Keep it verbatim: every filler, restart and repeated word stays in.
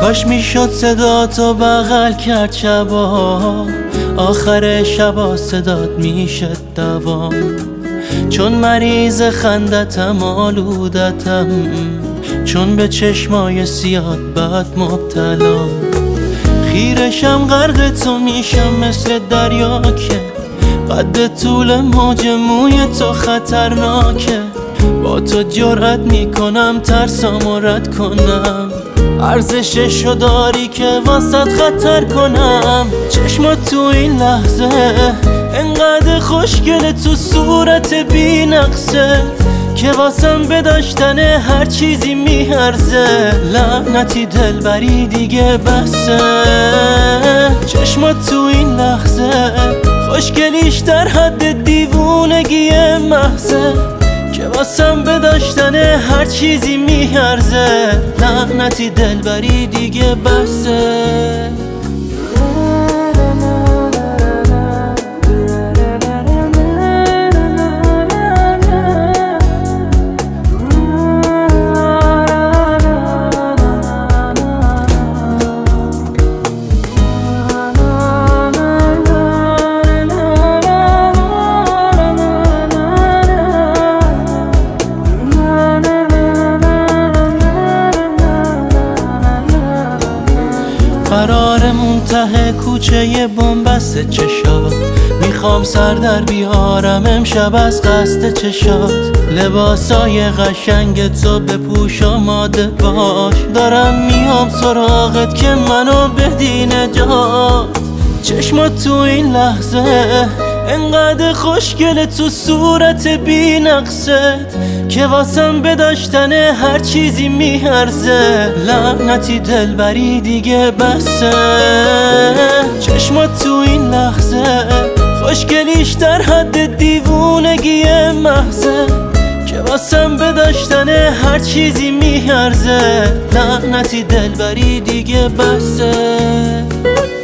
کاش میشد صدا تو بغل کرد شبا، آخر شبا صدات میشه دوام. چون مریض خندتم آلودتم، چون به چشمای سیاد بد مبتلا. خیرشم غرق تو میشم مثل دریا که قد طول موج موی تو خطرناکه. با تو جرأت میکنم ترسامو رد کنم، ارزششو داری که واسط خطر کنم. چشمات تو این لحظه انقدر خوشگله، تو صورت بی نقصه که واسم به داشتن هر چیزی میارزه. لعنتی دلبری دیگه بسه. چشمات تو این لحظه خوشگلیش در حد دیوونگی محضه که واسم به داشتن هر چیزی میارزه. لعنتی دلبری دیگه بسه. قرار منتهی کوچه بنبست چشات، میخوام سر در بیارم امشب از قصد چشات. لباسای قشنگ تو بپوش آماده باش، دارم میام سراغت که منو بدی نجات. چشمات تو این لحظه انقدر خوشگله، تو صورت بی نقصت که واسم به داشتن هر چیزی میارزه. لعنتی دلبری دیگه بسه. چشمات تو این لحظه خوشگلیش در حد دیوونگی محضه که واسم به داشتن هر چیزی میارزه. لعنتی دلبری دیگه بسه.